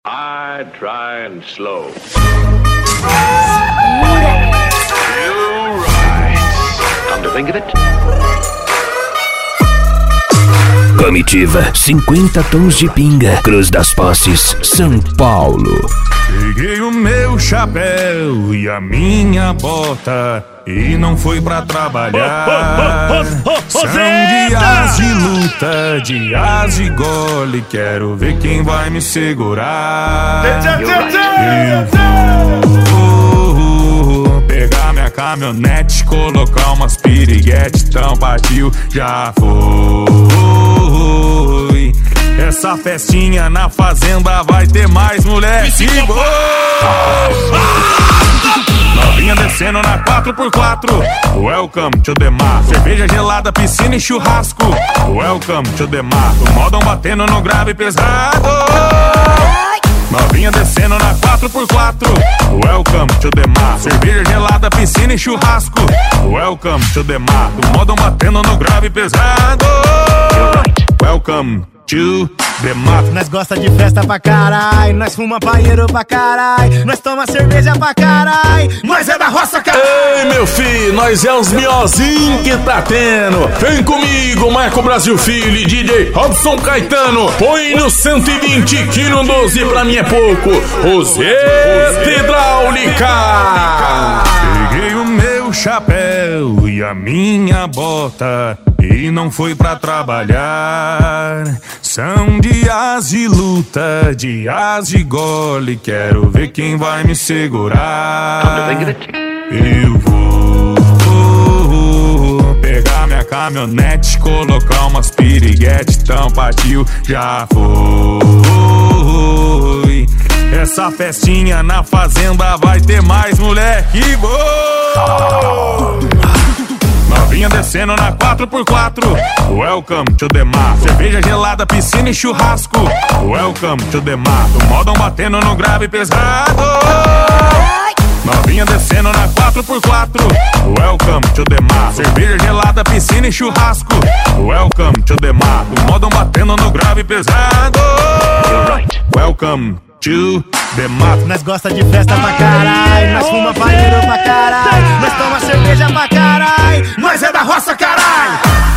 I try and slow. You're right. Come to think of it. Comitiva 50 tons de pinga, Cruz das Posses, São Paulo. Peguei o meu chapéu e a minha bota e não fui pra trabalhar. São dias de luta, dias de gole, quero ver quem vai me segurar. Eu vou pegar minha caminhonete, colocar umas piriguete, então partiu, já foi. Essa festinha na fazenda vai ter mais moleque bom. Novinha descendo na 4x4. Welcome to the mar. Cerveja gelada, piscina e churrasco. Welcome to the mar. O modão batendo no grave pesado. Novinha descendo na 4x4. Welcome to the mar. Cerveja gelada, piscina e churrasco. Welcome to the mar. O modão batendo no grave pesado. Welcome to the mar. Nós gosta de festa pra carai, nós fuma paieiro pra carai, nós toma cerveja pra carai, nós é da roça, carai. Ei, meu filho, nós é os miozinhos que tá tendo. Vem comigo, Marco Brasil Filho e DJ Robson Caetano. Põe no 120 que no 12 pra mim é pouco. Roseta Hidráulica. Peguei o meu chapéu e a minha bota e não fui pra trabalhar. São dias de luta, dias de gole, quero ver quem vai me segurar. Eu vou pegar minha caminhonete, colocar umas piriguete, então partiu, já foi. Essa festinha na fazenda vai ter mais moleque bom. Novinha descendo na 4x4. Welcome to the mar. Cerveja gelada, piscina e churrasco. Welcome to the mar. O modão batendo no grave pesado. Novinha descendo na 4x4. Welcome to the mar. Cerveja gelada, piscina e churrasco. Welcome to the mar. O modão batendo no grave pesado. Welcome to the mar. Nós gosta de festa pra carai, nós fuma paieiro pra carai, nós toma cerveja pra carai, nós é da roça, carai.